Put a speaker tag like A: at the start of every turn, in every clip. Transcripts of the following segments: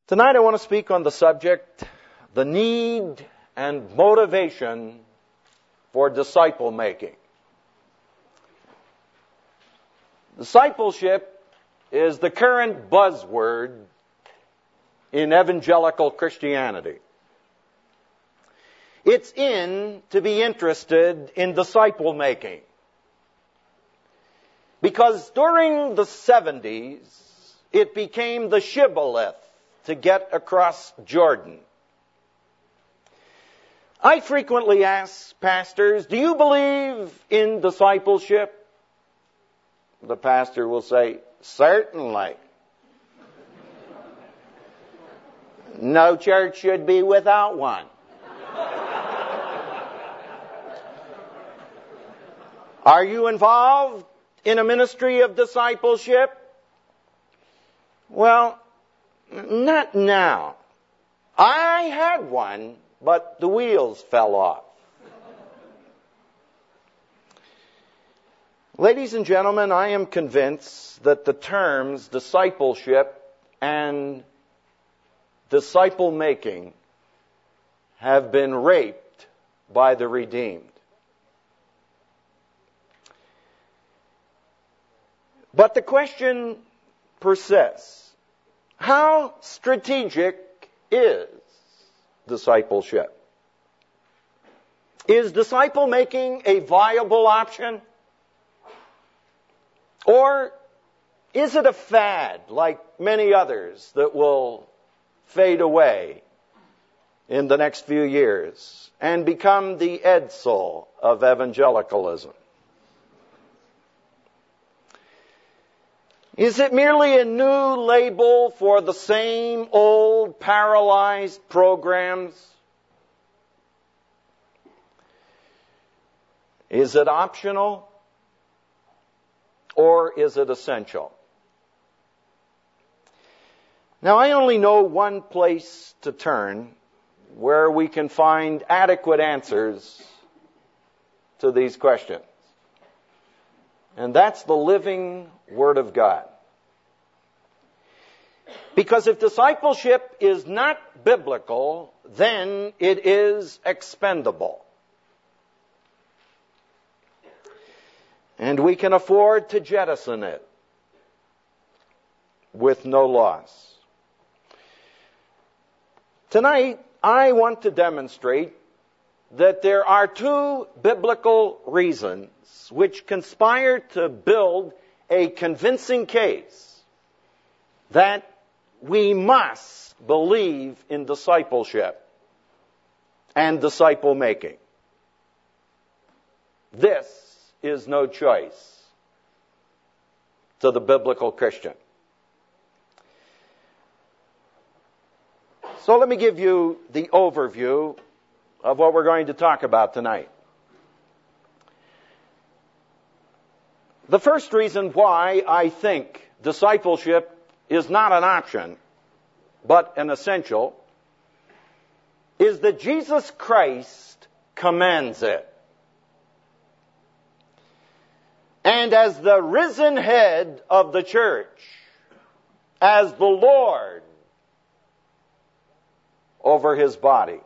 A: Tonight I want to speak on the subject, the need and motivation for disciple making. Discipleship is the current buzzword in evangelical Christianity. It's in to be interested in disciple making. Because during the 70s, it became the shibboleth to get across Jordan. I frequently ask pastors, do you believe in discipleship? The pastor will say, certainly. No church should be without one. Are you involved in a ministry of discipleship? Well, not now. I had one, but the wheels fell off. Ladies and gentlemen, I am convinced that the terms discipleship and disciple making have been raped by the redeemed. But the question persists. How strategic is discipleship? Is disciple making a viable option? Or is it a fad like many others that will fade away in the next few years and become the Edsel of evangelicalism? Is it merely a new label for the same old paralyzed programs? Is it optional? Or is it essential? Now, I only know one place to turn where we can find adequate answers to these questions. And that's the living Word of God. Because if discipleship is not biblical, then it is expendable. And we can afford to jettison it with no loss. Tonight, I want to demonstrate that there are two biblical reasons which conspire to build a convincing case that we must believe in discipleship and disciple making. This is no choice to the biblical Christian. So let me give you the overview of what we're going to talk about tonight. The first reason why I think discipleship is not an option, but an essential, is that Jesus Christ commands it. And as the risen head of the church, as the Lord over his body,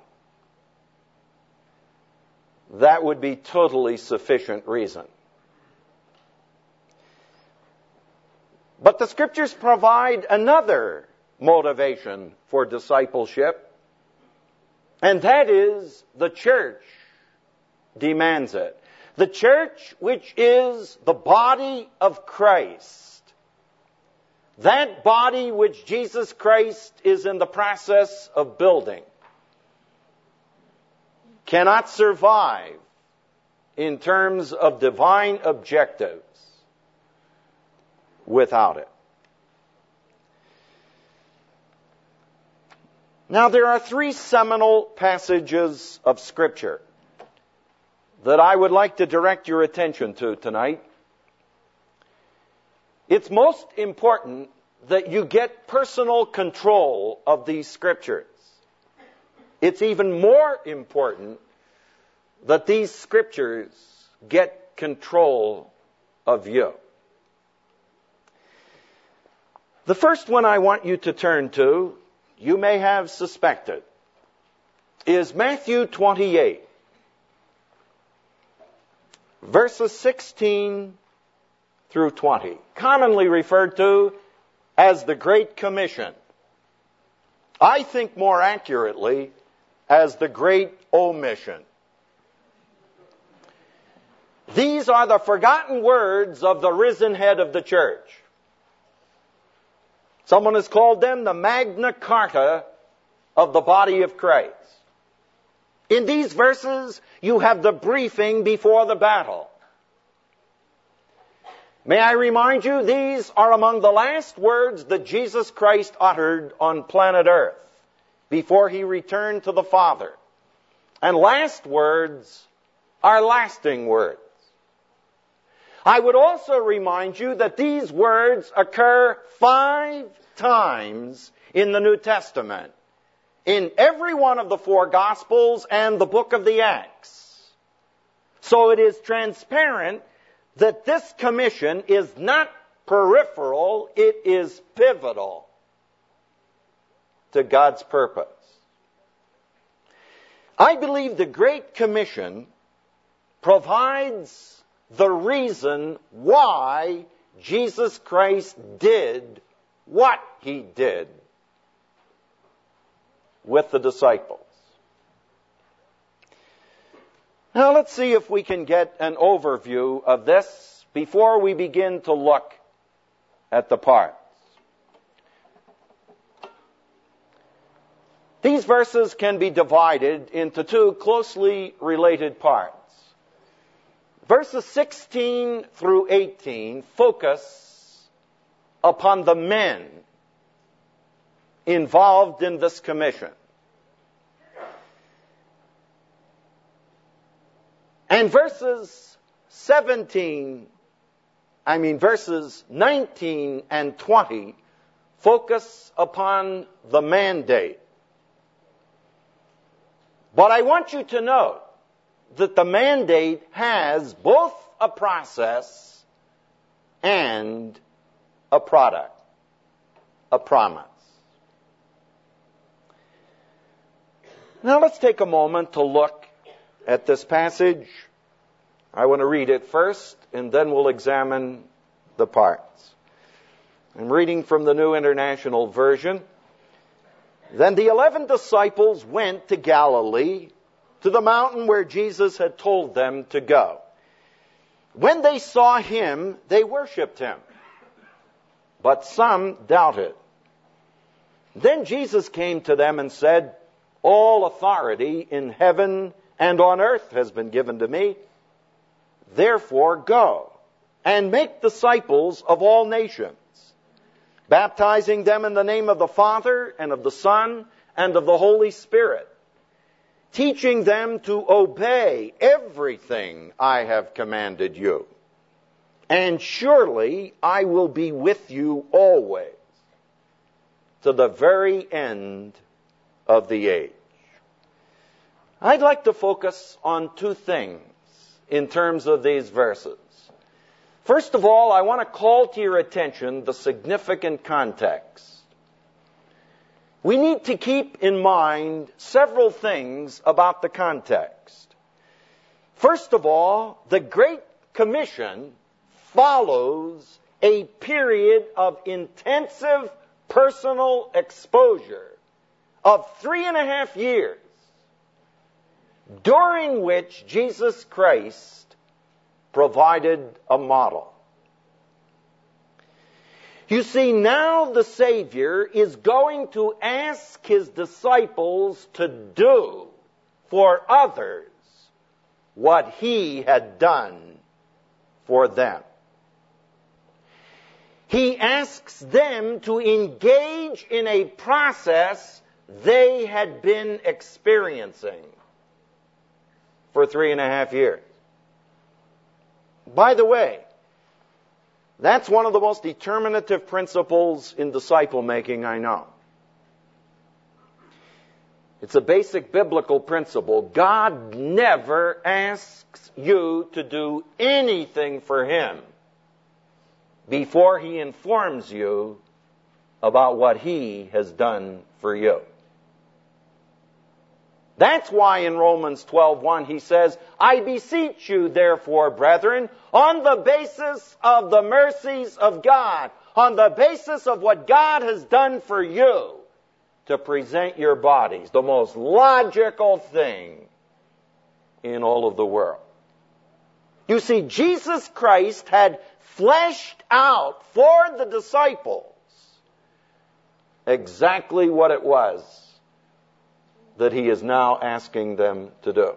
A: that would be totally sufficient reason. But the Scriptures provide another motivation for discipleship, and that is the church demands it. The church, which is the body of Christ, that body which Jesus Christ is in the process of building, cannot survive in terms of divine objectives without it. Now, there are three seminal passages of Scripture that I would like to direct your attention to tonight. It's most important that you get personal control of these Scriptures. It's even more important that these Scriptures get control of you. The first one I want you to turn to you may have suspected, is Matthew 28, verses 16 through 20, commonly referred to as the Great Commission. I think more accurately as the Great Omission. These are the forgotten words of the risen head of the church. Someone has called them the Magna Carta of the body of Christ. In these verses, you have the briefing before the battle. May I remind you, these are among the last words that Jesus Christ uttered on planet Earth before he returned to the Father. And last words are lasting words. I would also remind you that these words occur 5 times in the New Testament, in every one of the 4 Gospels and the book of the Acts. So it is transparent that this commission is not peripheral, it is pivotal to God's purpose. I believe the Great Commission provides the reason why Jesus Christ did what he did with the disciples. Now let's see if we can get an overview of this before we begin to look at the parts. These verses can be divided into 2 closely related parts. Verses 16 through 18 focus upon the men involved in this commission. And verses 19 and 20 focus upon the mandate. But I want you to note that the mandate has both a process and a product, a promise. Now let's take a moment to look at this passage. I want to read it first, and then we'll examine the parts. I'm reading from the New International Version. Then the 11 disciples went to Galilee, to the mountain where Jesus had told them to go. When they saw him, they worshipped him, but some doubted. Then Jesus came to them and said, "All authority in heaven and on earth has been given to me. Therefore go and make disciples of all nations, baptizing them in the name of the Father and of the Son and of the Holy Spirit, teaching them to obey everything I have commanded you. And surely I will be with you always, to the very end of the age." I'd like to focus on 2 things in terms of these verses. First of all, I want to call to your attention the significant context. We need to keep in mind several things about the context. First of all, the Great Commission follows a period of intensive personal exposure of 3.5 years, during which Jesus Christ provided a model. You see, now the Savior is going to ask his disciples to do for others what he had done for them. He asks them to engage in a process they had been experiencing for 3.5 years. By the way, that's one of the most determinative principles in disciple making I know. It's a basic biblical principle. God never asks you to do anything for him before he informs you about what He has done for you. That's why in Romans 12:1 he says, I beseech you, therefore, brethren, on the basis of the mercies of God, on the basis of what God has done for you, to present your bodies, the most logical thing in all of the world. You see, Jesus Christ had fleshed out for the disciples exactly what it was that He is now asking them to do.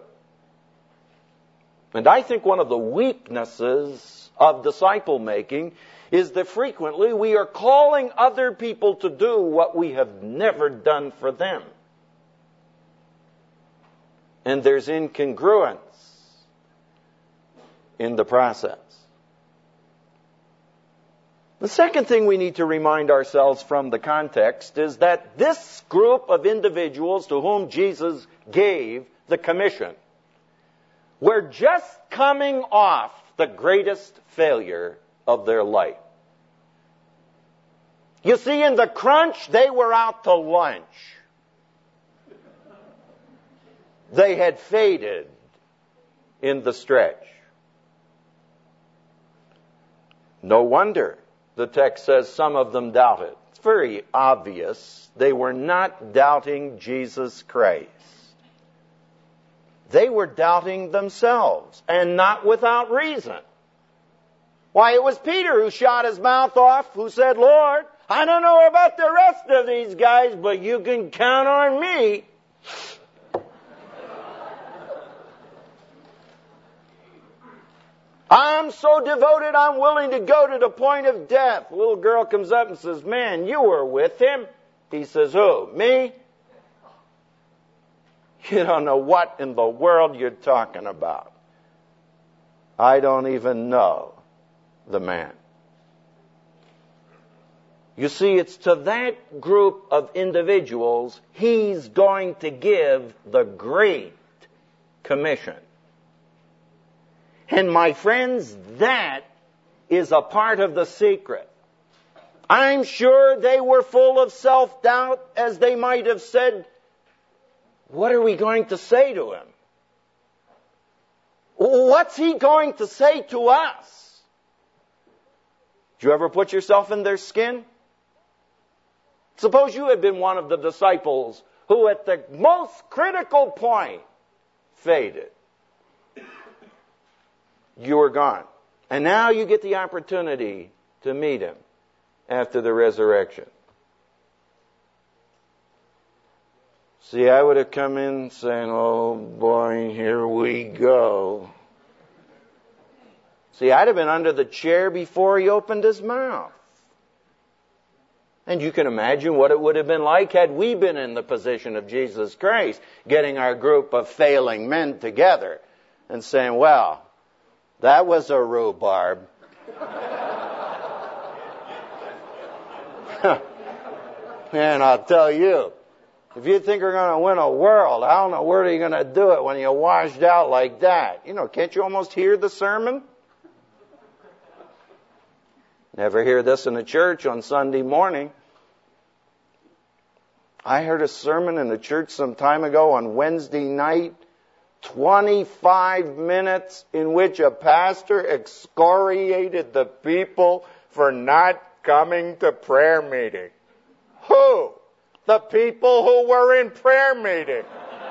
A: And I think one of the weaknesses of disciple making is that frequently we are calling other people to do what we have never done for them. And there's incongruence in the process. The second thing we need to remind ourselves from the context is that this group of individuals to whom Jesus gave the commission were just coming off the greatest failure of their life. You see, in the crunch, they were out to lunch. They had faded in the stretch. No wonder the text says some of them doubted. It's very obvious they were not doubting Jesus Christ. They were doubting themselves, and not without reason. Why, it was Peter who shot his mouth off, who said, Lord, I don't know about the rest of these guys, but you can count on me. I'm so devoted, I'm willing to go to the point of death. A little girl comes up and says, man, you were with him. He says, who? Me? You don't know what in the world you're talking about. I don't even know the man. You see, it's to that group of individuals He's going to give the Great Commission. And my friends, that is a part of the secret. I'm sure they were full of self-doubt, as they might have said, what are we going to say to him? What's he going to say to us? Did you ever put yourself in their skin? Suppose you had been one of the disciples who at the most critical point faded. You were gone. And now you get the opportunity to meet Him after the resurrection. See, I would have come in saying, oh boy, here we go. See, I'd have been under the chair before He opened His mouth. And you can imagine what it would have been like had we been in the position of Jesus Christ, getting our group of failing men together and saying, well, that was a rhubarb. And I'll tell you, if you think you're going to win a world, I don't know where you're going to do it when you're washed out like that. You know, can't you almost hear the sermon? Never hear this in a church on Sunday morning. I heard a sermon in the church some time ago on Wednesday night, 25 minutes in which a pastor excoriated the people for not coming to prayer meeting. Who? The people who were in prayer meeting.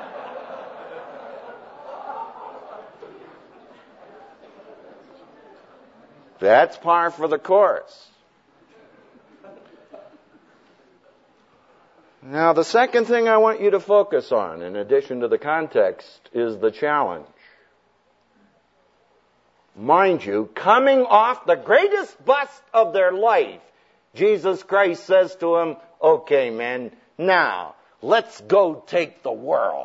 A: That's par for the course. Now, the second thing I want you to focus on, in addition to the context, is the challenge. Mind you, coming off the greatest bust of their life, Jesus Christ says to him, okay, man, now, let's go take the world.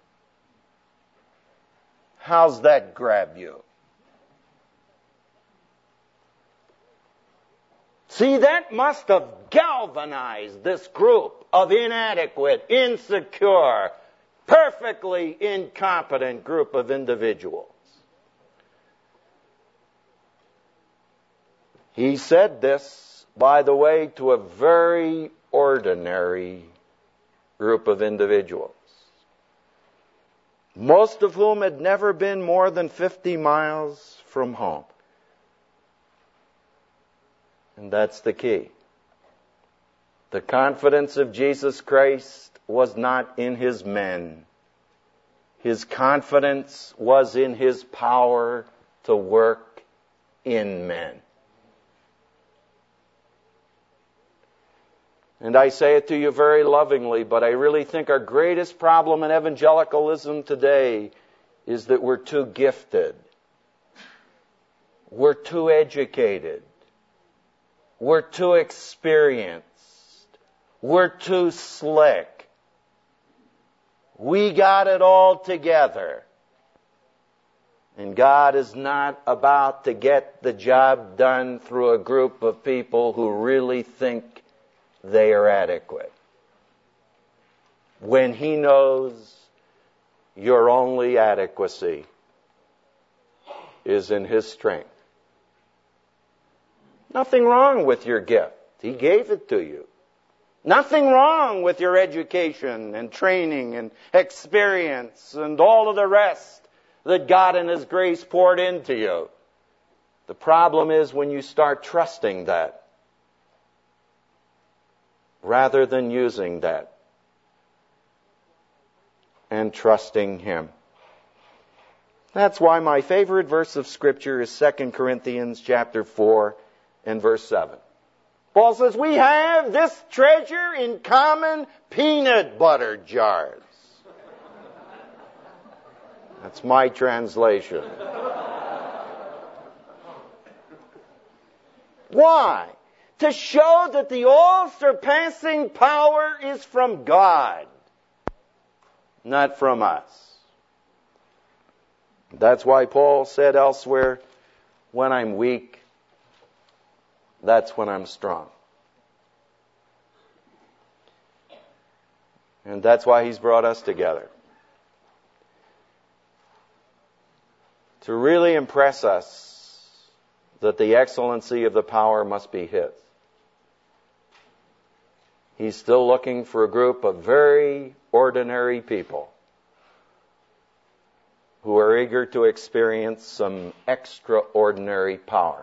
A: How's that grab you? See, that must have galvanized this group of inadequate, insecure, perfectly incompetent group of individuals. He said this by the way, to a very ordinary group of individuals, most of whom had never been more than 50 miles from home. And that's the key. The confidence of Jesus Christ was not in his men. His confidence was in his power to work in men. And I say it to you very lovingly, but I really think our greatest problem in evangelicalism today is that we're too gifted. We're too educated. We're too experienced. We're too slick. We got it all together. And God is not about to get the job done through a group of people who really think they are adequate, when he knows your only adequacy is in his strength. Nothing wrong with your gift. He gave it to you. Nothing wrong with your education and training and experience and all of the rest that God in his grace poured into you. The problem is when you start trusting that rather than using that and trusting him. That's why my favorite verse of Scripture is 2 Corinthians chapter 4 and verse 7. Paul says, we have this treasure in common peanut butter jars. That's my translation. Why? To show that the all-surpassing power is from God, not from us. That's why Paul said elsewhere, when I'm weak, that's when I'm strong. And that's why he's brought us together. To really impress us that the excellency of the power must be his. He's still looking for a group of very ordinary people who are eager to experience some extraordinary power.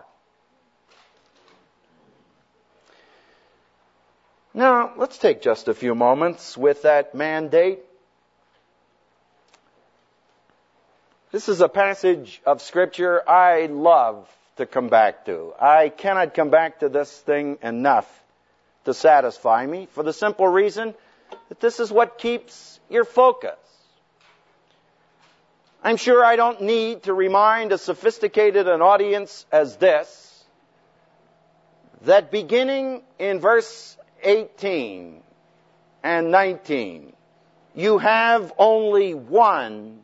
A: Now, let's take just a few moments with that mandate. This is a passage of Scripture I love to come back to. I cannot come back to this thing enough to satisfy me, for the simple reason that this is what keeps your focus. I'm sure I don't need to remind as sophisticated an audience as this that beginning in verse 18 and 19, you have only one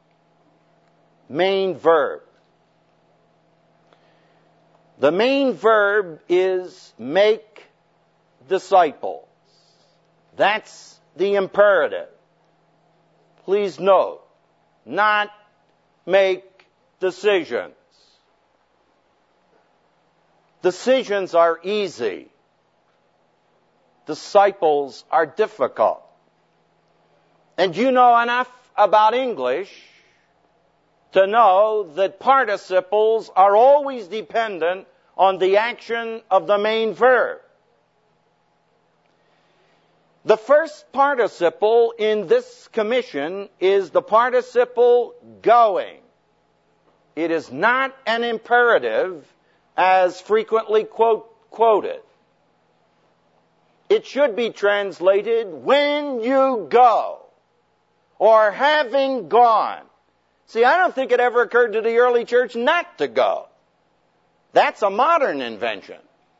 A: main verb. The main verb is make disciples. That's the imperative. Please note, not make decisions. Decisions are easy. Disciples are difficult. And you know enough about English to know that participles are always dependent on the action of the main verb. The first participle in this commission is the participle going. It is not an imperative as frequently quoted. It should be translated, when you go, or having gone. See, I don't think it ever occurred to the early church not to go. That's a modern invention.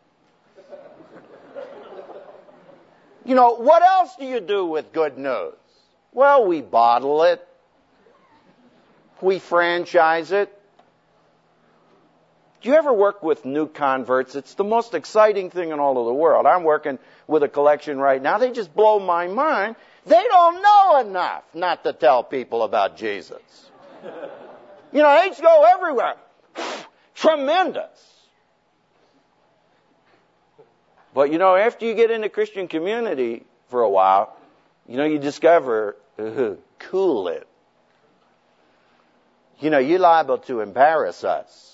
A: You know, what else do you do with good news? Well, we bottle it. We franchise it. Do you ever work with new converts? It's the most exciting thing in all of the world. I'm working with a collection right now. They just blow my mind. They don't know enough not to tell people about Jesus. You know, they just go everywhere. Tremendous. But after you get into Christian community for a while, you discover, cool it. You're liable to embarrass us.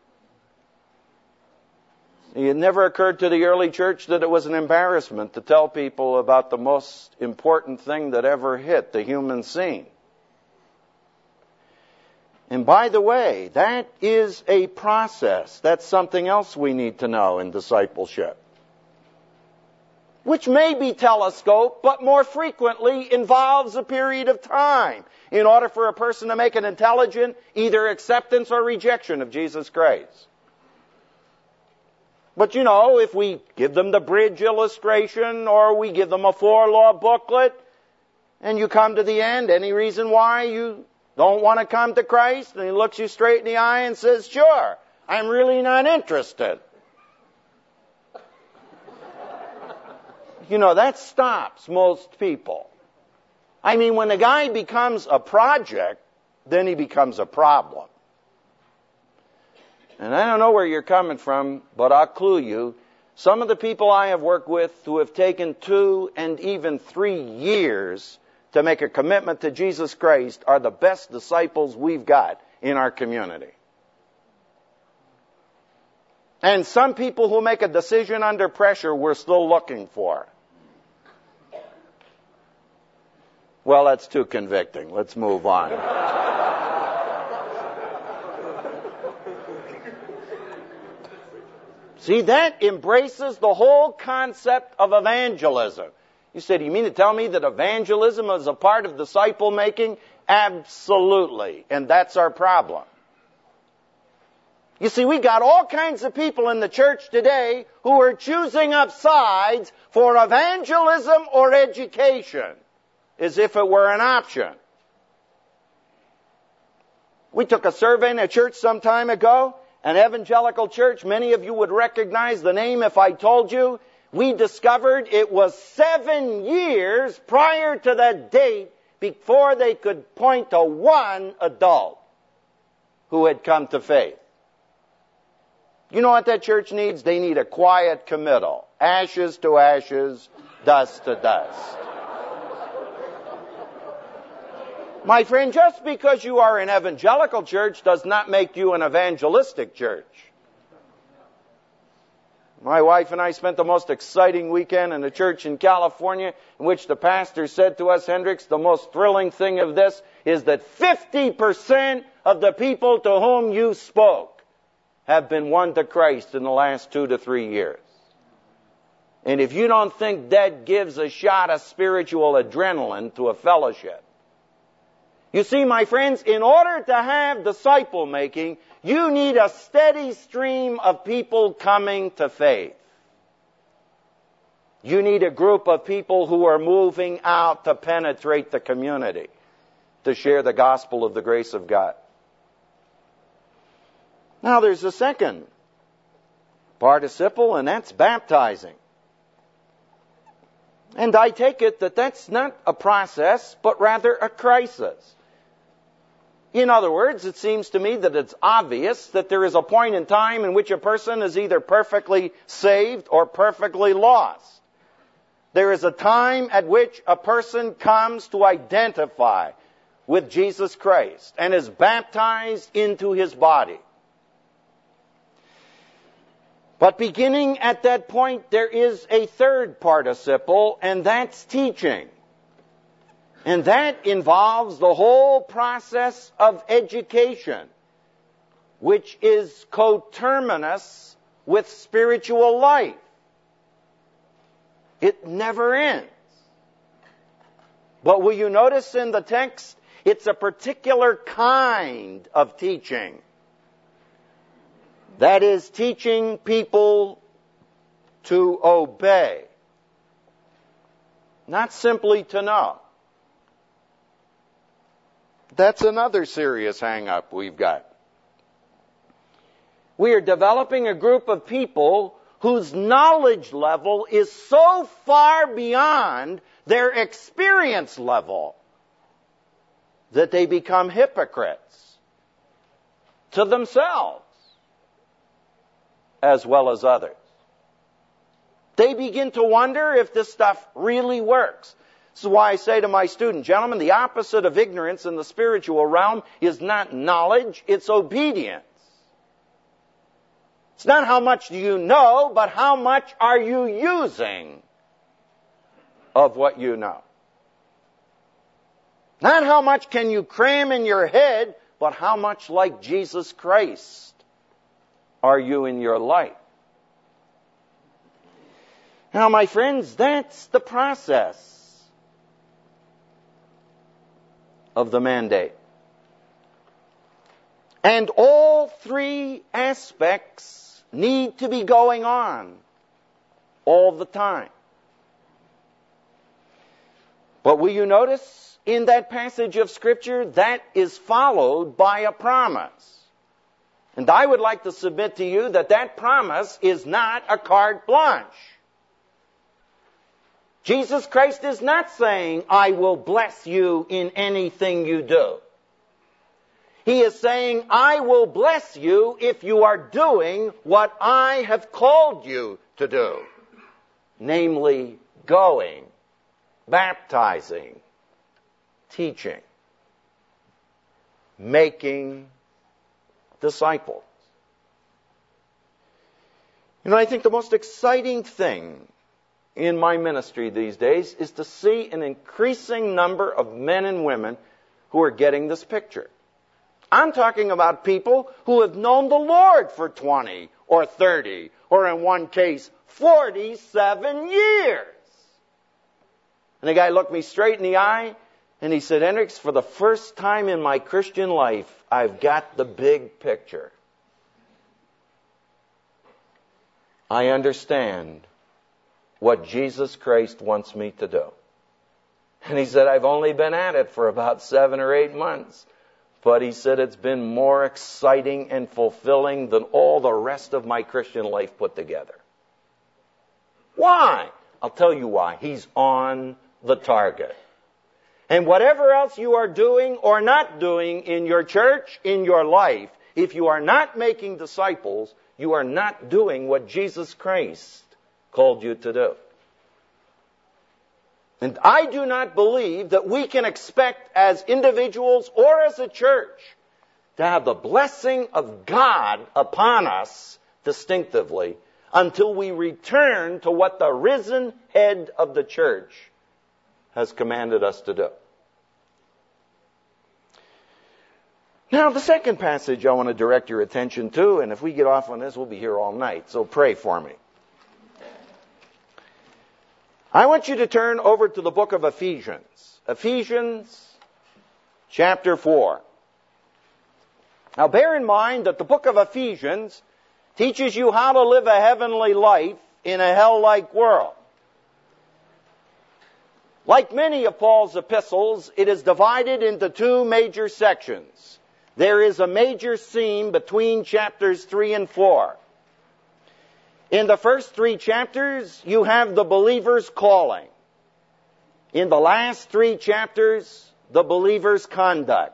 A: It never occurred to the early church that it was an embarrassment to tell people about the most important thing that ever hit the human scene. And by the way, that is a process. That's something else we need to know in discipleship, which may be telescoped, but more frequently involves a period of time in order for a person to make an intelligent either acceptance or rejection of Jesus Christ. But if we give them the bridge illustration or we give them a 4-law booklet and you come to the end, any reason why you don't want to come to Christ? And he looks you straight in the eye and says, sure, I'm really not interested. That stops most people. I mean, when a guy becomes a project, then he becomes a problem. And I don't know where you're coming from, but I'll clue you. Some of the people I have worked with who have taken 2 and even 3 years to make a commitment to Jesus Christ are the best disciples we've got in our community. And some people who make a decision under pressure we're still looking for. Well, that's too convicting. Let's move on. See, that embraces the whole concept of evangelism. You said, you mean to tell me that evangelism is a part of disciple making? Absolutely. And that's our problem. You see, we got all kinds of people in the church today who are choosing up sides for evangelism or education, as if it were an option. We took a survey in a church some time ago, an evangelical church. Many of you would recognize the name if I told you. We discovered it was 7 years prior to that date before they could point to one adult who had come to faith. You know what that church needs? They need a quiet committal. Ashes to ashes, dust to dust. My friend, just because you are an evangelical church does not make you an evangelistic church. My wife and I spent the most exciting weekend in a church in California in which the pastor said to us, Hendricks, the most thrilling thing of this is that 50% of the people to whom you spoke have been won to Christ in the last 2 to 3 years. And if you don't think that gives a shot of spiritual adrenaline to a fellowship, you see, my friends, in order to have disciple making, you need a steady stream of people coming to faith. You need a group of people who are moving out to penetrate the community, to share the gospel of the grace of God. Now there's a second participle, and that's baptizing. And I take it that that's not a process, but rather a crisis. In other words, it seems to me that it's obvious that there is a point in time in which a person is either perfectly saved or perfectly lost. There is a time at which a person comes to identify with Jesus Christ and is baptized into his body. But beginning at that point, there is a third participle, and that's teaching. And that involves the whole process of education, which is coterminous with spiritual life. It never ends. But will you notice in the text, it's a particular kind of teaching. That is, teaching people to obey, not simply to know. That's another serious hang-up we've got. We are developing a group of people whose knowledge level is so far beyond their experience level that they become hypocrites to themselves as well as others. They begin to wonder if this stuff really works. This is why I say to my students, gentlemen, the opposite of ignorance in the spiritual realm is not knowledge, it's obedience. It's not how much do you know, but how much are you using of what you know. Not how much can you cram in your head, but how much like Jesus Christ are you in your life. Now, my friends, that's the process of the mandate. And all three aspects need to be going on all the time. But will you notice in that passage of Scripture that is followed by a promise? And I would like to submit to you that that promise is not a carte blanche. Jesus Christ is not saying, I will bless you in anything you do. He is saying, I will bless you if you are doing what I have called you to do. Namely, going, baptizing, teaching, making disciples. You know, I think the most exciting thing in my ministry these days is to see an increasing number of men and women who are getting this picture. I'm talking about people who have known the Lord for 20 or 30 or in one case 47 years. And the guy looked me straight in the eye and he said, Hendricks, for the first time in my Christian life, I've got the big picture. I understand what Jesus Christ wants me to do. And he said, I've only been at it for about 7 or 8 months. But he said, it's been more exciting and fulfilling than all the rest of my Christian life put together. Why? I'll tell you why. He's on the target. And whatever else you are doing or not doing in your church, in your life, if you are not making disciples, you are not doing what Jesus Christ called you to do. And I do not believe that we can expect as individuals or as a church to have the blessing of God upon us distinctively until we return to what the risen head of the church has commanded us to do. Now, the second passage I want to direct your attention to, and if we get off on this, we'll be here all night, so pray for me. I want you to turn over to the book of Ephesians. Ephesians chapter 4. Now bear in mind that the book of Ephesians teaches you how to live a heavenly life in a hell-like world. Like many of Paul's epistles, it is divided into two major sections. There is a major theme between chapters 3 and 4. In the first 3 chapters, you have the believer's calling. In the last 3 chapters, the believer's conduct.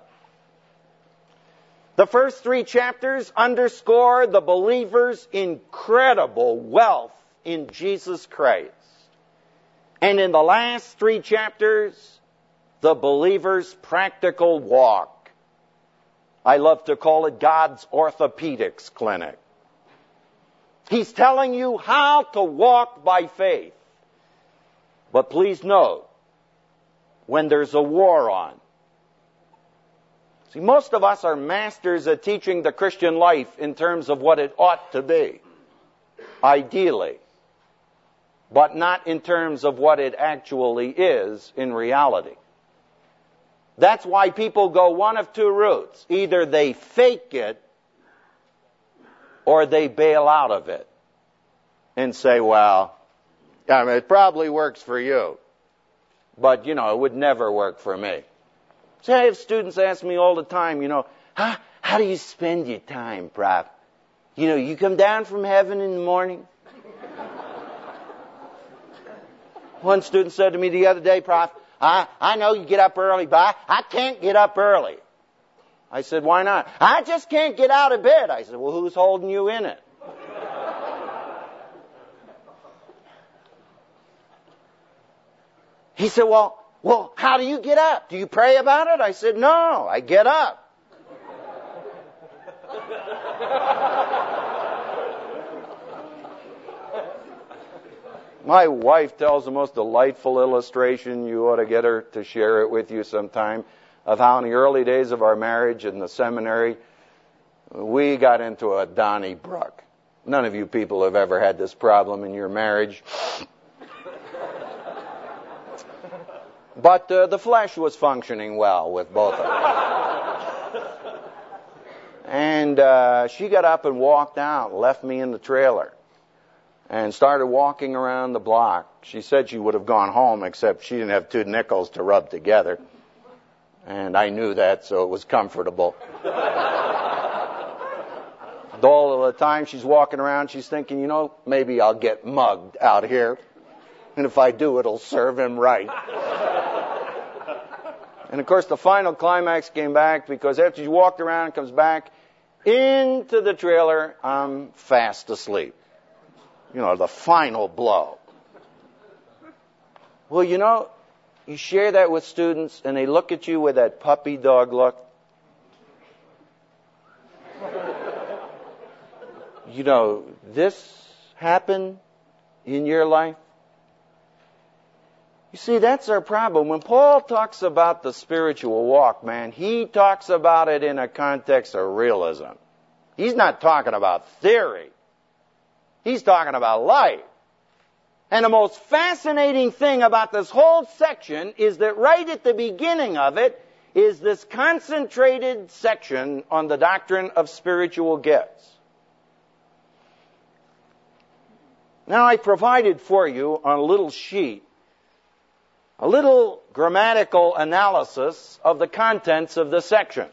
A: The first 3 chapters underscore the believer's incredible wealth in Jesus Christ. And in the last 3 chapters, the believer's practical walk. I love to call it God's orthopedics clinic. He's telling you how to walk by faith. But please note, when there's a war on. See, most of us are masters at teaching the Christian life in terms of what it ought to be, ideally, but not in terms of what it actually is in reality. That's why people go one of 2 routes. Either they fake it or they bail out of it and say, well, I mean, it probably works for you, but, it would never work for me. So I have students ask me all the time, how do you spend your time, Prof? You come down from heaven in the morning. One student said to me the other day, Prof, I know you get up early, but I can't get up early. I said, why not? I just can't get out of bed. I said, well, who's holding you in it? He said, well, how do you get up? Do you pray about it? I said, no, I get up. My wife tells the most delightful illustration. You ought to get her to share it with you sometime, of how in the early days of our marriage in the seminary, we got into a Donnybrook. None of you people have ever had this problem in your marriage. But the flesh was functioning well with both of us. And she got up and walked out, left me in the trailer, and started walking around the block. She said she would have gone home, except she didn't have 2 nickels to rub together. And I knew that, so it was comfortable. All of the time she's walking around, she's thinking, maybe I'll get mugged out here. And if I do, it'll serve him right. And of course, the final climax came back, because after she walked around and comes back into the trailer, I'm fast asleep. The final blow. Well, you share that with students, and they look at you with that puppy dog look. This happened in your life? You see, that's our problem. When Paul talks about the spiritual walk, man, he talks about it in a context of realism. He's not talking about theory. He's talking about life. And the most fascinating thing about this whole section is that right at the beginning of it is this concentrated section on the doctrine of spiritual gifts. Now, I provided for you on a little sheet a little grammatical analysis of the contents of this section.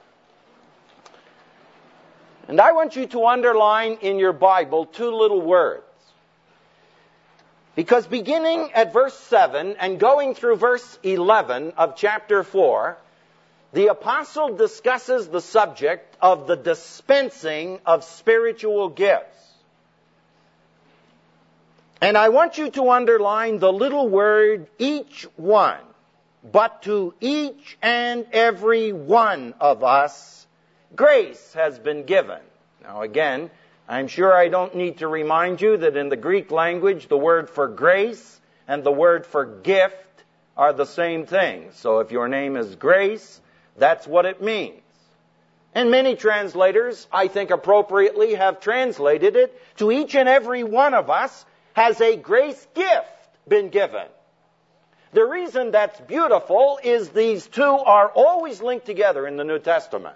A: And I want you to underline in your Bible 2 little words. Because beginning at verse 7 and going through verse 11 of chapter 4, the apostle discusses the subject of the dispensing of spiritual gifts. And I want you to underline the little word, each one. But to each and every one of us, grace has been given. Now again, I'm sure I don't need to remind you that in the Greek language, the word for grace and the word for gift are the same thing. So if your name is Grace, that's what it means. And many translators, I think appropriately, have translated it, to each and every one of us has a grace gift been given. The reason that's beautiful is these 2 are always linked together in the New Testament.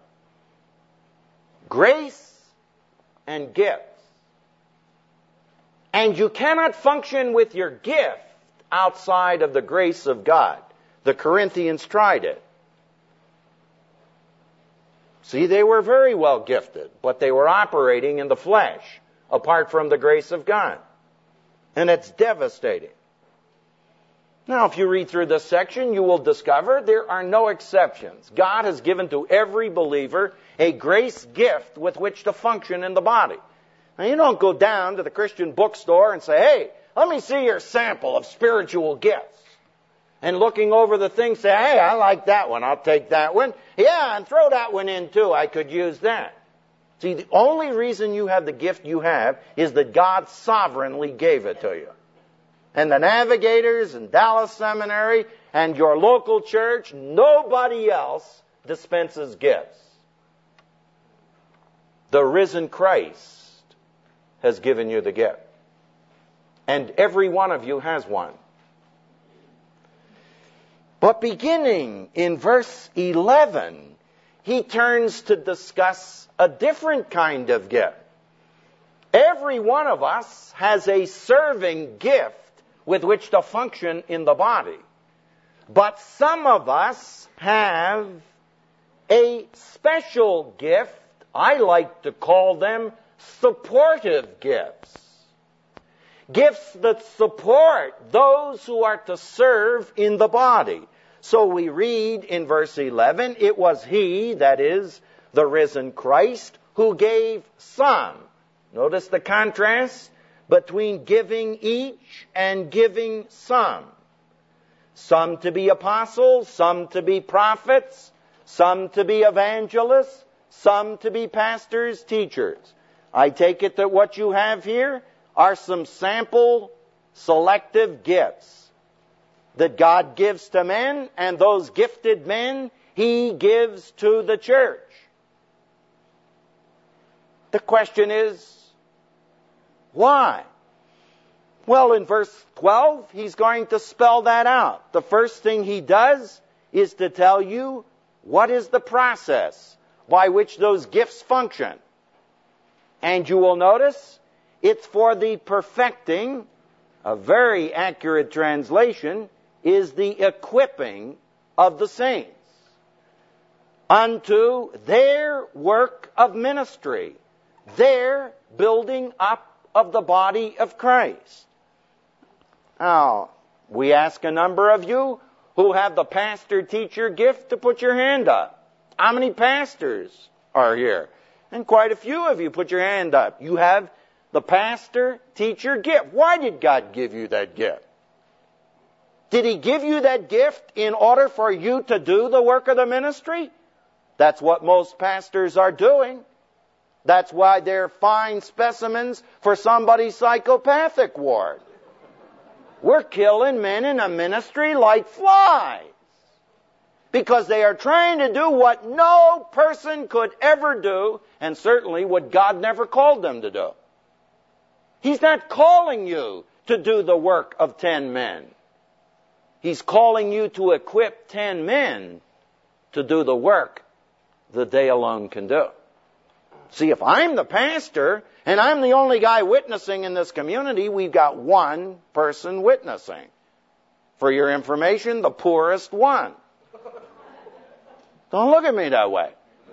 A: Grace and gifts. And you cannot function with your gift outside of the grace of God. The Corinthians tried it. See, they were very well gifted, but they were operating in the flesh apart from the grace of God. And it's devastating. Now, if you read through this section, you will discover there are no exceptions. God has given to every believer a grace gift with which to function in the body. Now, you don't go down to the Christian bookstore and say, hey, let me see your sample of spiritual gifts. And looking over the thing, say, hey, I like that one. I'll take that one. Yeah, and throw that one in too. I could use that. See, the only reason you have the gift you have is that God sovereignly gave it to you. And the Navigators and Dallas Seminary and your local church, nobody else dispenses gifts. The risen Christ has given you the gift. And every one of you has one. But beginning in verse 11, he turns to discuss a different kind of gift. Every one of us has a serving gift with which to function in the body. But some of us have a special gift. I like to call them supportive gifts. Gifts that support those who are to serve in the body. So we read in verse 11, it was he, that is, the risen Christ, who gave some. Notice the contrast between giving each and giving some. some to be apostles, some to be prophets, some to be evangelists, some to be pastors, teachers. I take it that what you have here are some sample selective gifts that God gives to men, and those gifted men He gives to the church. The question is, why? Well, in verse 12, He's going to spell that out. The first thing He does is to tell you what is the process by which those gifts function. And you will notice it's for the perfecting. A very accurate translation is the equipping of the saints unto their work of ministry, their building up of the body of Christ. Now, we ask a number of you who have the pastor-teacher gift to put your hand up. How many pastors are here? And quite a few of you put your hand up. You have the pastor-teacher gift. Why did God give you that gift? Did He give you that gift in order for you to do the work of the ministry? That's what most pastors are doing. That's why they're fine specimens for somebody's psychopathic ward. We're killing men in a ministry like flies because they are trying to do what no person could ever do, and certainly what God never called them to do. He's not calling you to do the work of 10 men. He's calling you to equip 10 men to do the work that they alone can do. See, if I'm the pastor and I'm the only guy witnessing in this community, we've got one person witnessing. For your information, the poorest one. Don't look at me that way.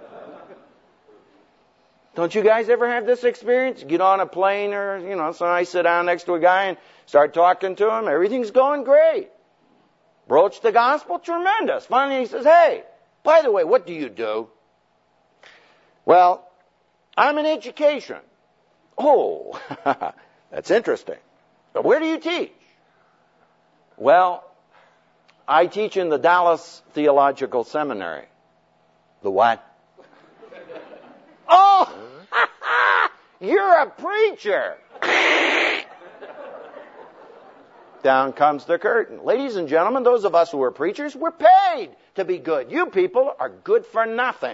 A: Don't you guys ever have this experience? Get on a plane or, so I sit down next to a guy and start talking to him. Everything's going great. Broach the gospel, tremendous. Finally he says, hey, by the way, what do you do? Well, I'm in education. Oh, that's interesting. But where do you teach? Well, I teach in the Dallas Theological Seminary. The what? Oh, you're a preacher. Down comes the curtain. Ladies and gentlemen, those of us who are preachers, we're paid to be good. You people are good for nothing.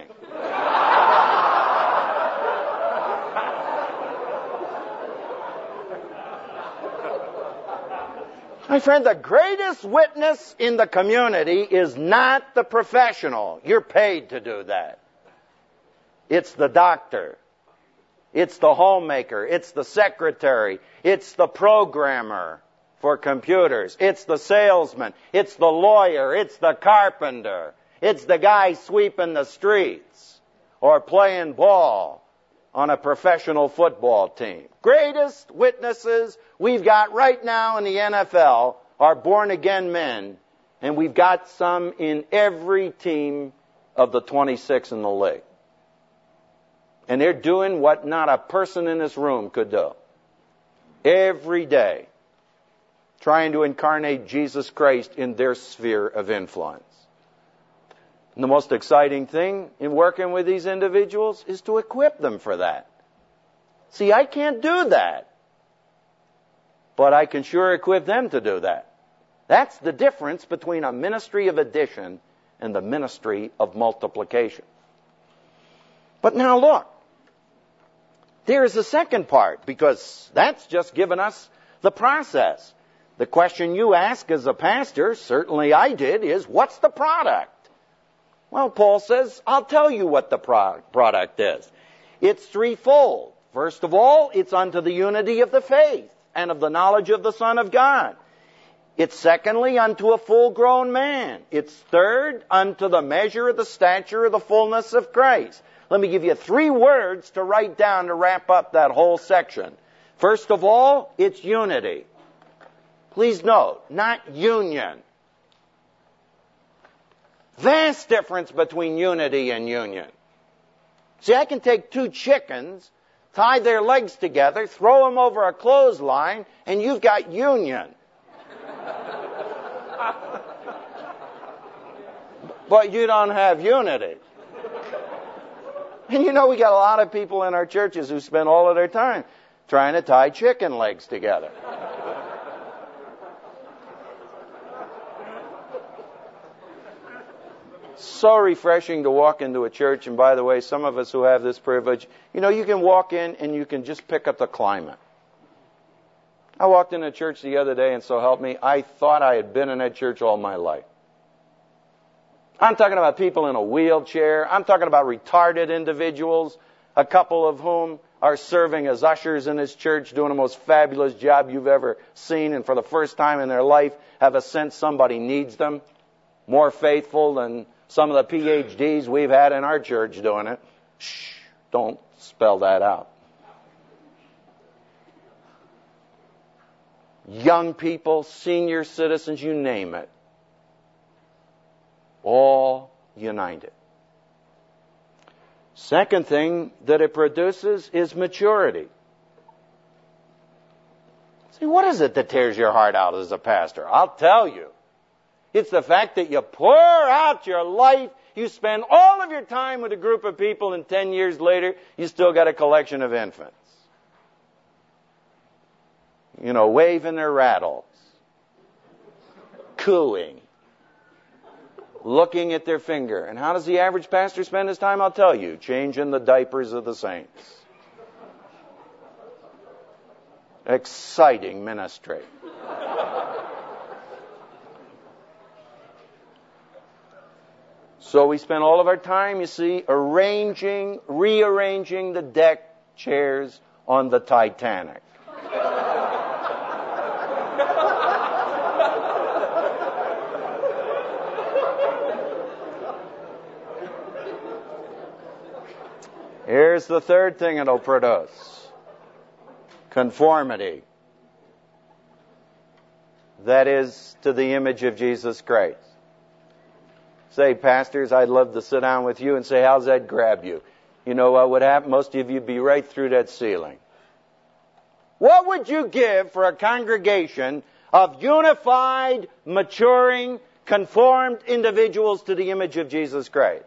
A: My friend, the greatest witness in the community is not the professional. You're paid to do that. It's the doctor. It's the homemaker. It's the secretary. It's the programmer for computers. It's the salesman. It's the lawyer. It's the carpenter. It's the guy sweeping the streets or playing ball on a professional football team. Greatest witnesses we've got right now in the NFL are born-again men, and we've got some in every team of the 26 in the league. And they're doing what not a person in this room could do. Every day, trying to incarnate Jesus Christ in their sphere of influence. And the most exciting thing in working with these individuals is to equip them for that. See, I can't do that. But I can sure equip them to do that. That's the difference between a ministry of addition and the ministry of multiplication. But now look. There's a second part, because that's just given us the process. The question you ask as a pastor, certainly I did, is what's the product? Well, Paul says, I'll tell you what the product is. It's threefold. First of all, it's unto the unity of the faith and of the knowledge of the Son of God. It's secondly, unto a full-grown man. It's third, unto the measure of the stature of the fullness of Christ. Let me give you 3 words to write down to wrap up that whole section. First of all, it's unity. Please note, not union. Vast difference between unity and union. See, I can take 2 chickens, tie their legs together, throw them over a clothesline, and you've got union. but you don't have unity. And you know, we got a lot of people in our churches who spend all of their time trying to tie chicken legs together. So refreshing to walk into a church, and by the way, some of us who have this privilege, you know, you can walk in and you can just pick up the climate. I walked into a church the other day, and so help me, I thought I had been in that church all my life. I'm talking about people in a wheelchair. I'm talking about retarded individuals, a couple of whom are serving as ushers in this church, doing the most fabulous job you've ever seen, and for the first time in their life have a sense somebody needs them. More faithful than some of the PhDs we've had in our church doing it. Shh, don't spell that out. Young people, senior citizens, you name it. All united. Second thing that it produces is maturity. See, what is it that tears your heart out as a pastor? I'll tell you. It's the fact that you pour out your life, you spend all of your time with a group of people, and 10 years later, you still got a collection of infants. You know, waving their rattles, cooing, looking at their finger. And how does the average pastor spend his time? I'll tell you, changing the diapers of the saints. Exciting ministry. So we spend all of our time, you see, rearranging the deck chairs on the Titanic. Here's the third thing it'll produce. Conformity. That is, to the image of Jesus Christ. Say, pastors, I'd love to sit down with you and say, how's that grab you? You know what would happen? Most of you would be right through that ceiling. What would you give for a congregation of unified, maturing, conformed individuals to the image of Jesus Christ?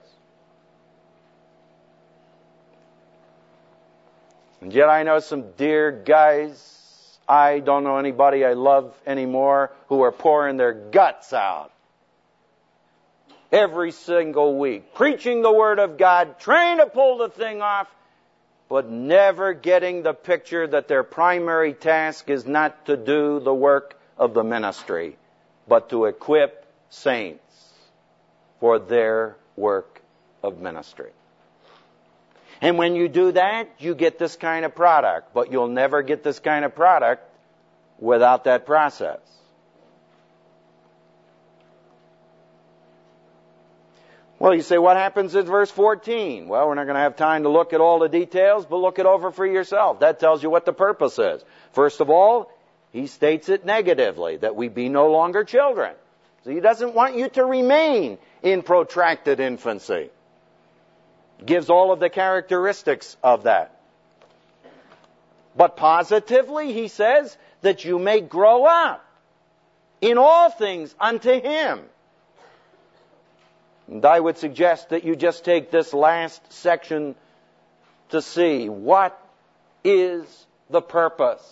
A: And yet I know some dear guys, I don't know anybody I love anymore, who are pouring their guts out every single week, preaching the Word of God, trying to pull the thing off, but never getting the picture that their primary task is not to do the work of the ministry, but to equip saints for their work of ministry. And when you do that, you get this kind of product, but you'll never get this kind of product without that process. Well, you say, what happens in verse 14? Well, we're not going to have time to look at all the details, but look it over for yourself. That tells you what the purpose is. First of all, he states it negatively, that we be no longer children. So he doesn't want you to remain in protracted infancy. Gives all of the characteristics of that. But positively, he says that you may grow up in all things unto him. And I would suggest that you just take this last section to see what is the purpose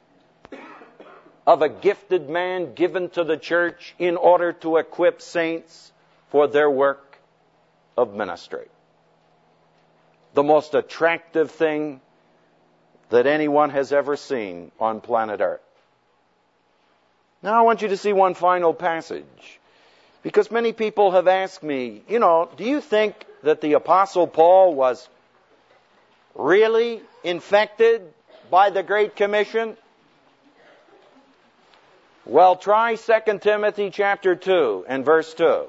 A: of a gifted man given to the church in order to equip saints for their work of ministry. The most attractive thing that anyone has ever seen on planet Earth. Now I want you to see one final passage. Because many people have asked me, do you think that the Apostle Paul was really infected by the Great Commission? Well, try 2 Timothy chapter 2 and verse 2.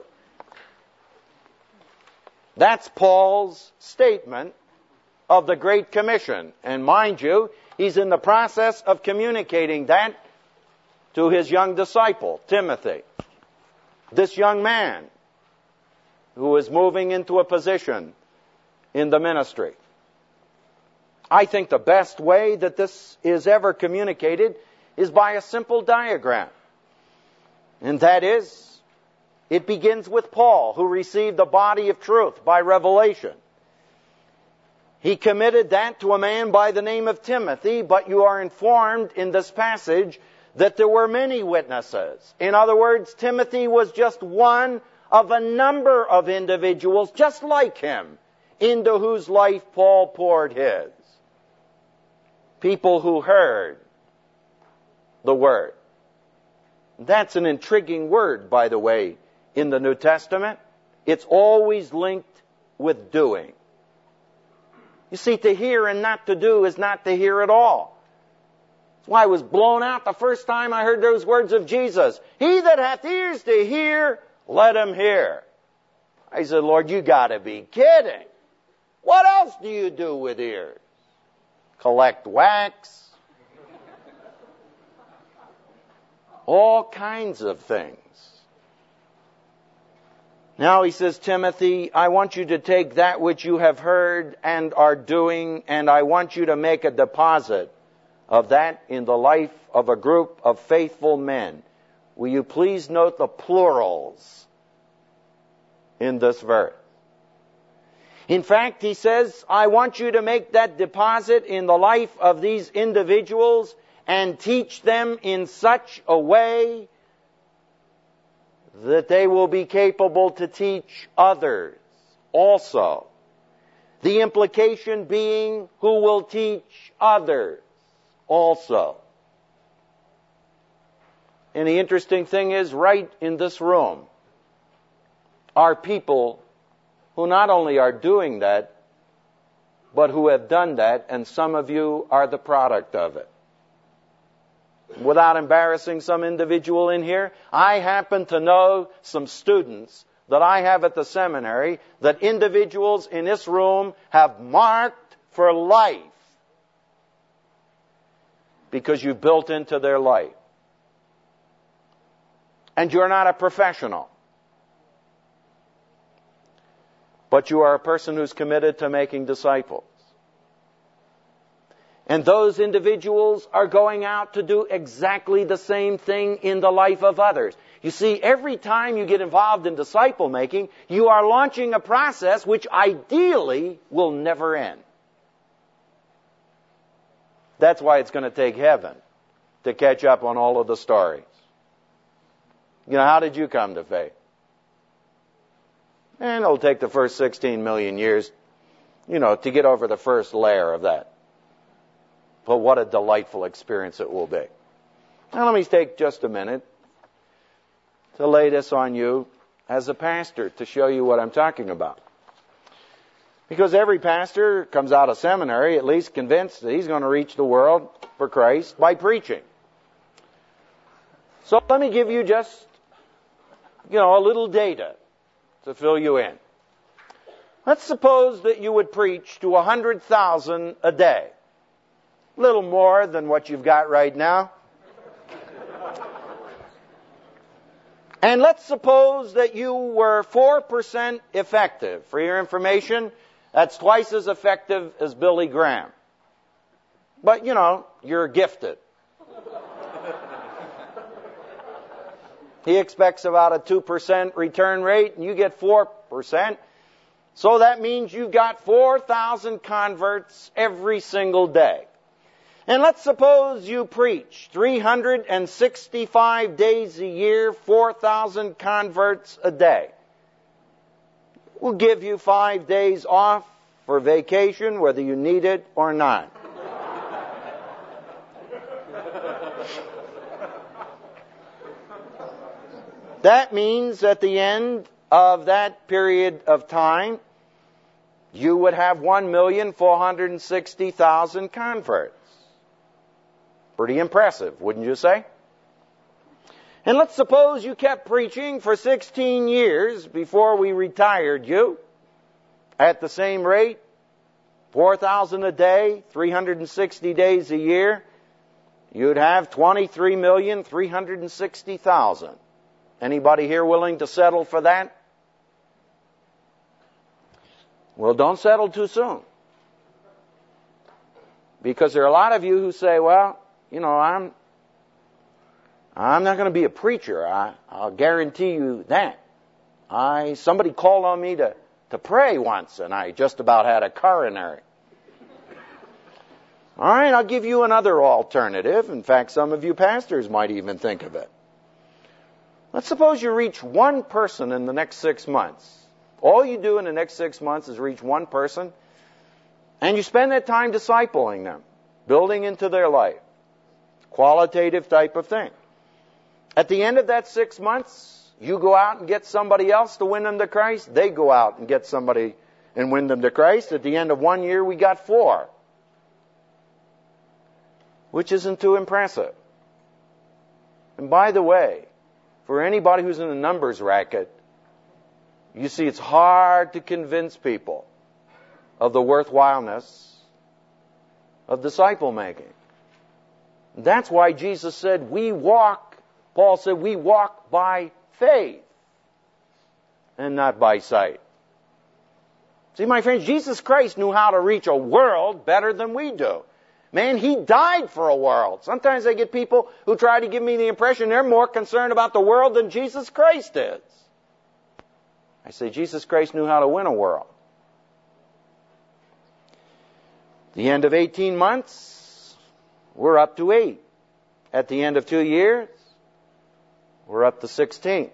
A: That's Paul's statement of the Great Commission. And mind you, he's in the process of communicating that to his young disciple, Timothy. This young man who is moving into a position in the ministry. I think the best way that this is ever communicated is by a simple diagram. And that is It begins with Paul, who received the body of truth by revelation. He committed that to a man by the name of Timothy, but you are informed in this passage that there were many witnesses. In other words, Timothy was just one of a number of individuals just like him, into whose life Paul poured his. People who heard the word. That's an intriguing word, by the way, in the New Testament. It's always linked with doing. You see, to hear and not to do is not to hear at all. That's why I was blown out the first time I heard those words of Jesus. He that hath ears to hear, let him hear. I said, Lord, you gotta be kidding. What else do you do with ears? Collect wax? All kinds of things. Now he says, Timothy, I want you to take that which you have heard and are doing, and I want you to make a deposit of that in the life of a group of faithful men. Will you please note the plurals in this verse? In fact, he says, I want you to make that deposit in the life of these individuals and teach them in such a way that they will be capable to teach others also. The implication being, who will teach others also. And the interesting thing is, right in this room are people who not only are doing that, but who have done that, and some of you are the product of it. Without embarrassing some individual in here, I happen to know some students that I have at the seminary that individuals in this room have marked for life because you've built into their life. And you're not a professional, but you are a person who's committed to making disciples. And those individuals are going out to do exactly the same thing in the life of others. You see, every time you get involved in disciple making, you are launching a process which ideally will never end. That's why it's going to take heaven to catch up on all of the stories. You know, how did you come to faith? And it'll take the first 16 million years, to get over the first layer of that. But what a delightful experience it will be. Now let me take just a minute to lay this on you as a pastor to show you what I'm talking about. Because every pastor comes out of seminary at least convinced that he's going to reach the world for Christ by preaching. So let me give you just, a little data to fill you in. Let's suppose that you would preach to 100,000 a day. A little more than what you've got right now. And let's suppose that you were 4% effective. For your information, that's twice as effective as Billy Graham. But, you're gifted. He expects about a 2% return rate, and you get 4%. So that means you got 4,000 converts every single day. And let's suppose you preach 365 days a year, 4,000 converts a day. We'll give you 5 days off for vacation, whether you need it or not. That means at the end of that period of time, you would have 1,460,000 converts. Pretty impressive, wouldn't you say? And let's suppose you kept preaching for 16 years before we retired you at the same rate, 4,000 a day, 360 days a year. You'd have 23,360,000. Anybody here willing to settle for that? Well, don't settle too soon. Because there are a lot of you who say, well, I'm not going to be a preacher. I'll guarantee you that. Somebody called on me to pray once, and I just about had a coronary. All right, I'll give you another alternative. In fact, some of you pastors might even think of it. Let's suppose you reach one person in the next 6 months. All you do in the next 6 months is reach one person, and you spend that time discipling them, building into their life. Qualitative type of thing. At the end of that 6 months, you go out and get somebody else to win them to Christ. They go out and get somebody and win them to Christ. At the end of 1 year, we got 4. Which isn't too impressive. And by the way, for anybody who's in the numbers racket, you see it's hard to convince people of the worthwhileness of disciple making. That's why Jesus said Paul said we walk by faith and not by sight. See, my friends, Jesus Christ knew how to reach a world better than we do. Man, He died for a world. Sometimes I get people who try to give me the impression they're more concerned about the world than Jesus Christ is. I say Jesus Christ knew how to win a world. The end of 18 months, we're up to 8. At the end of 2 years, we're up to 16.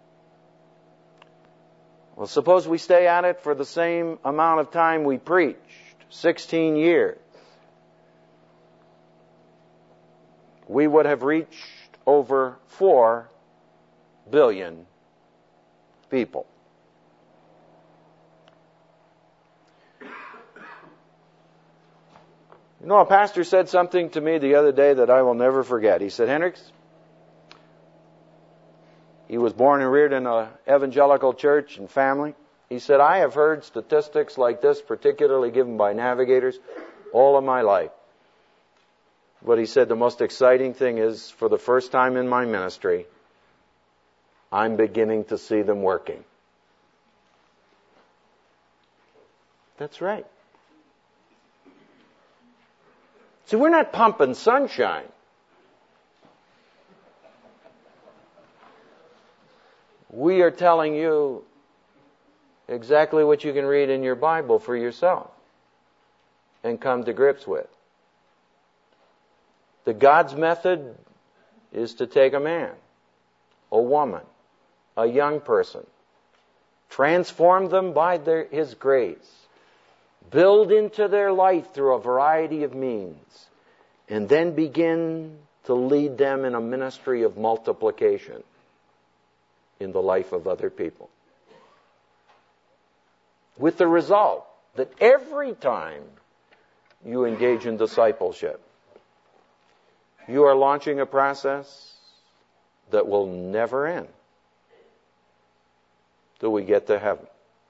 A: Well, suppose we stay at it for the same amount of time we preached, 16 years. We would have reached over 4 billion people. You know, a pastor said something to me the other day that I will never forget. He said, Hendricks, he was born and reared in an evangelical church and family. He said, I have heard statistics like this, particularly given by navigators, all of my life. But he said the most exciting thing is, for the first time in my ministry, I'm beginning to see them working. That's right. See, we're not pumping sunshine. We are telling you exactly what you can read in your Bible for yourself and come to grips with. The God's method is to take a man, a woman, a young person, transform them by His grace, build into their life through a variety of means, and then begin to lead them in a ministry of multiplication in the life of other people. With the result that every time you engage in discipleship, you are launching a process that will never end till we get to heaven.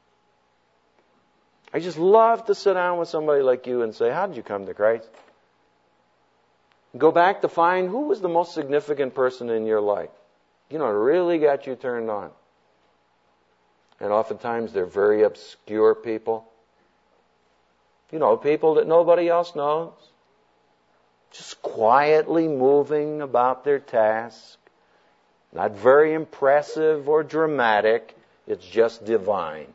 A: I just love to sit down with somebody like you and say, how did you come to Christ? Go back to find who was the most significant person in your life. You know, it really got you turned on. And oftentimes they're very obscure people. You know, people that nobody else knows. Just quietly moving about their task. Not very impressive or dramatic. It's just divine.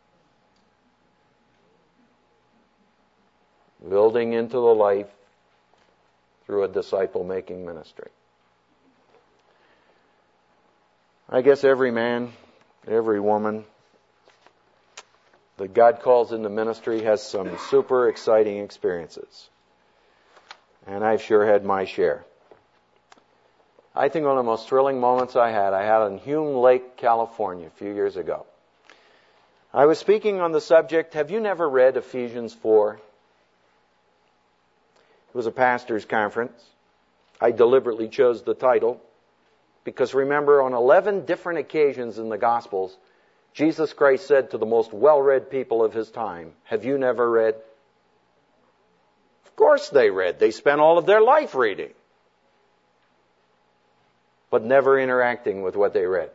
A: Building into the life through a disciple-making ministry. I guess every man, every woman that God calls into ministry has some super exciting experiences. And I've sure had my share. I think one of the most thrilling moments I had in Hume Lake, California, a few years ago. I was speaking on the subject, have you never read Ephesians 4? It was a pastor's conference. I deliberately chose the title because remember, on 11 different occasions in the Gospels, Jesus Christ said to the most well-read people of His time, have you never read? Of course they read. They spent all of their life reading, but never interacting with what they read.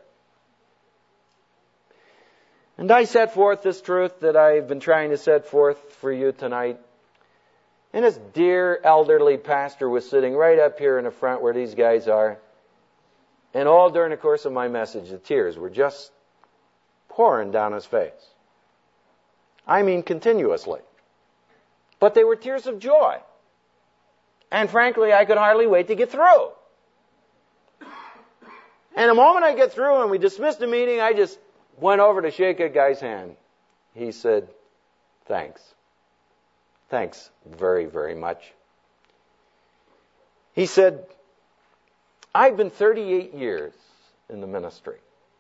A: And I set forth this truth that I've been trying to set forth for you tonight. And this dear elderly pastor was sitting right up here in the front where these guys are. And all during the course of my message, the tears were just pouring down his face. I mean continuously. But they were tears of joy. And frankly, I could hardly wait to get through. And the moment I get through and we dismissed the meeting, I just went over to shake a guy's hand. He said, thanks. Thanks very, very much. He said, I've been 38 years in the ministry.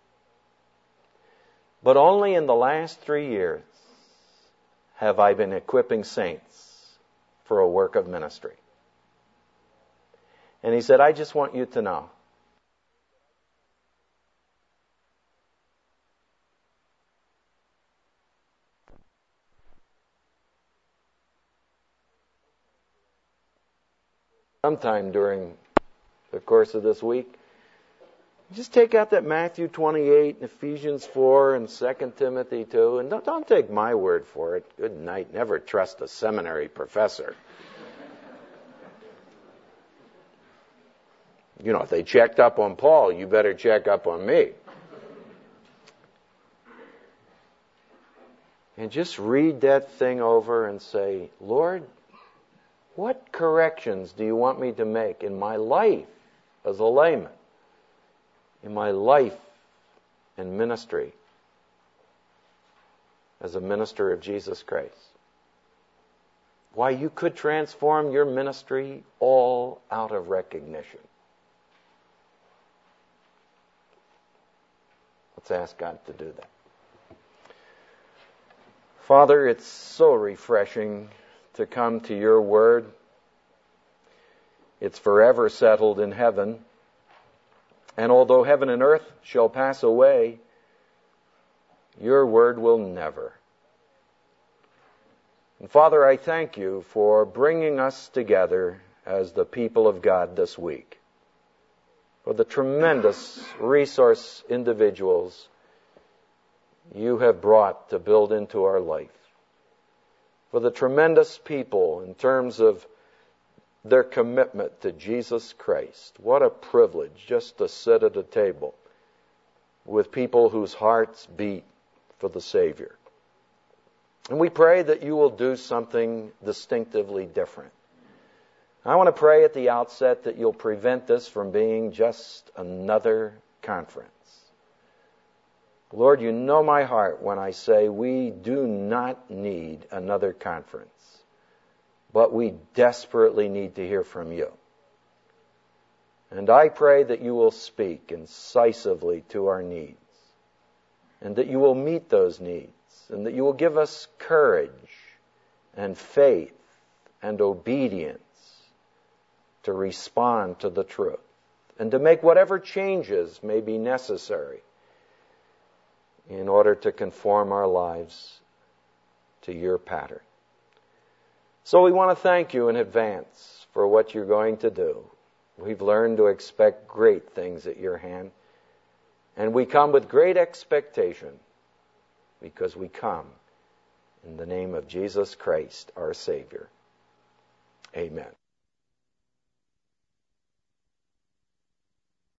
A: But only in the last 3 years have I been equipping saints for a work of ministry. And he said, I just want you to know, sometime during the course of this week, just take out that Matthew 28, and Ephesians 4, and 2 Timothy 2, and don't take my word for it. Good night. Never trust a seminary professor. You know, if they checked up on Paul, you better check up on me. And just read that thing over and say, Lord, what corrections do you want me to make in my life as a layman, in my life and ministry as a minister of Jesus Christ? Why, you could transform your ministry all out of recognition. Let's ask God to do that. Father, it's so refreshing to come to your word. It's forever settled in heaven. And although heaven and earth shall pass away, your word will never. And Father, I thank you for bringing us together as the people of God this week, for the tremendous resource individuals you have brought to build into our life, for the tremendous people in terms of their commitment to Jesus Christ. What a privilege just to sit at a table with people whose hearts beat for the Savior. And we pray that you will do something distinctively different. I want to pray at the outset that you'll prevent this from being just another conference. Lord, you know my heart when I say we do not need another conference, but we desperately need to hear from you. And I pray that you will speak incisively to our needs, and that you will meet those needs, and that you will give us courage and faith and obedience to respond to the truth and to make whatever changes may be necessary in order to conform our lives to your pattern. So we want to thank you in advance for what you're going to do. We've learned to expect great things at your hand, and we come with great expectation because we come in the name of Jesus Christ, our Savior. Amen.